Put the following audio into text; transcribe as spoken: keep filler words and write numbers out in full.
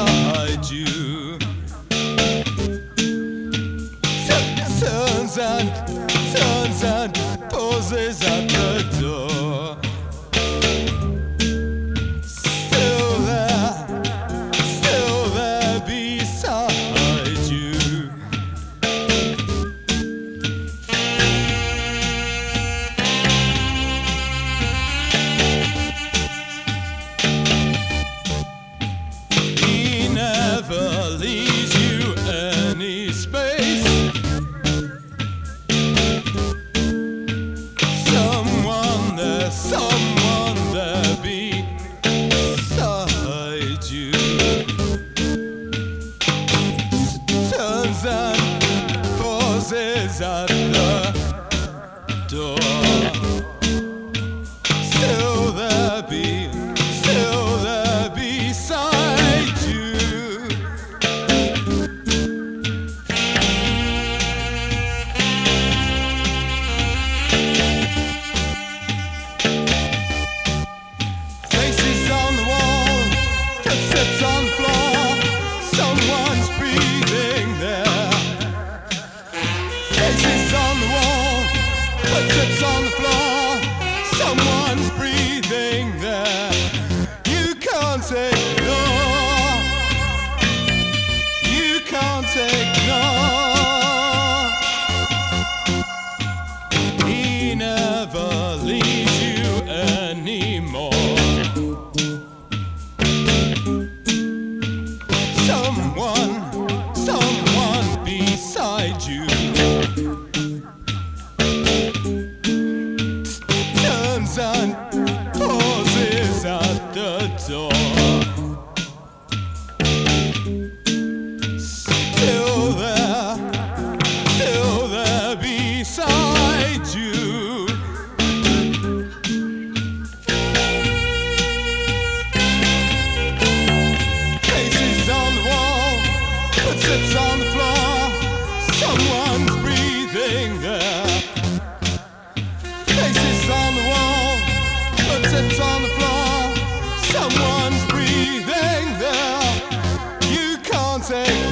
beside you. Turns and turns and pauses at the door. Still there, still there beside you. He never leaves you any space. Someone there, someone there beside you. Turns and pauses at the door. Still there be, still there beside you. Faces on the wall, footsteps on the floor. Someone's breathing there. Faces on the wall, footsteps on the floor. Someone's breathing there. You can't ignore. You can't ignore. He never leaves you anymore. Someone, someone beside you. Turns and pauses at the door. Still there, still there beside you. Faces on the wall, footsteps on the floor. Someone's breathing there. Faces on the wall, footsteps on the floor. Someone's breathing there. You can't take